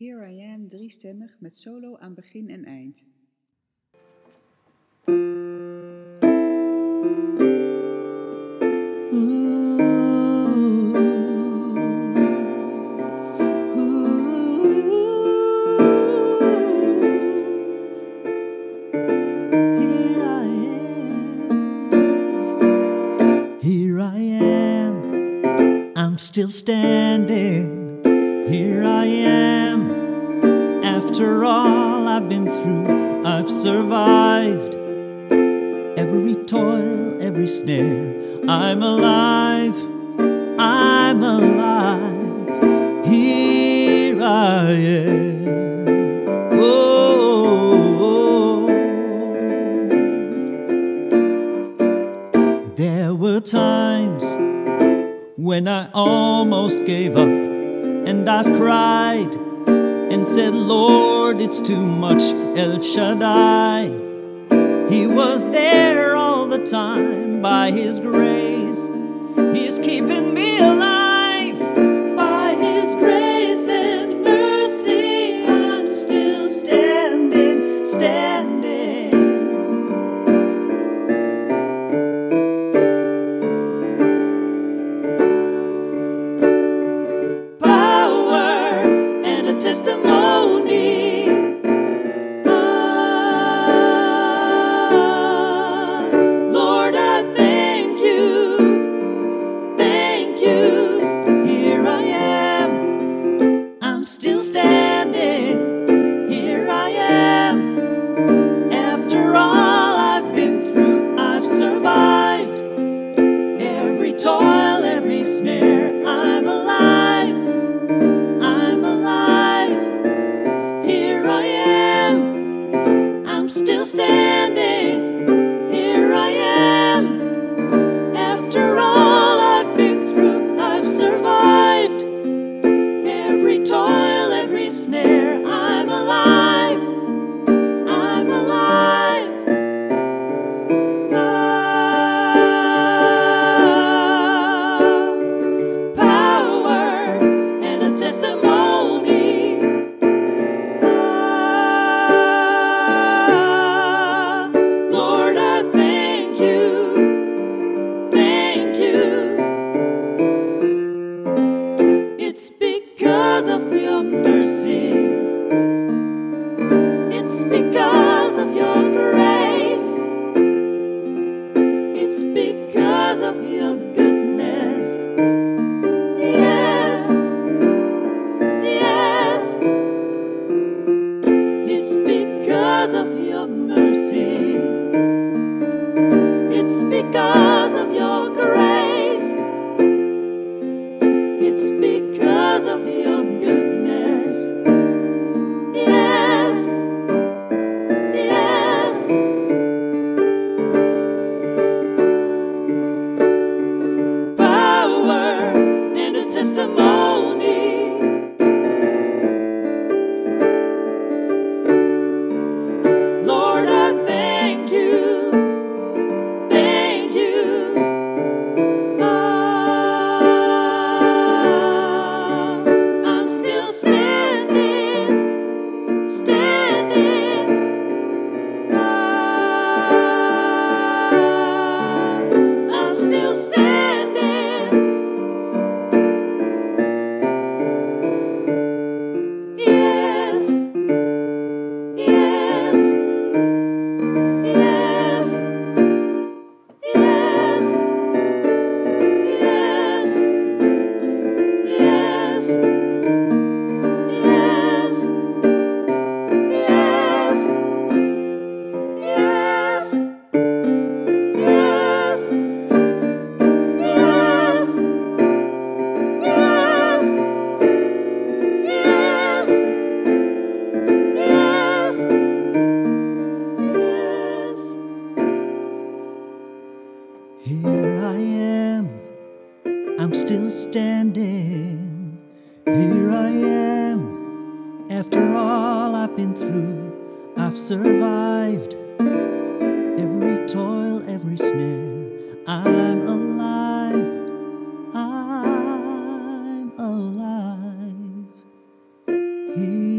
Here I Am driestemmig met solo aan begin en eind. Here I am, I'm still standing. Here I am, after all I've been through, I've survived every toil, every snare. I'm alive, I'm alive. Here I am. Oh. There were times when I almost gave up, and I've cried and said, Lord, it's too much. El Shaddai, He was there all the time. By His grace, He's keeping me alive. By His grace and mercy, I'm still standing, standing. Testimony. Lord, I thank you, thank you. Here I am, I'm still standing. Here I am, after all I've been through, I've survived every toil, every snare. I'm alive, I'm alive. Here I am, I'm still standing. Here I am, after all I've been through, I've survived every toil, every snare. I'm alive, I'm alive. Power and a testimony. It's because of your mercy. It's because of your grace. It's because of your goodness. Yes, yes. It's because of your mercy. It's because of your grace. It's because of your goodness. Yes, yes. Power and a testimony. Lord, I thank you, thank you. I'm still standing, standing. I'm still standing. Yes, yes, yes, yes, yes, yes, yes, yes, yes, yes, yes, yes, yes, yes, yes. Here I am, I'm still standing. Here I am, after all I've been through, I've survived every toil, every snare. I'm alive, I'm alive. Here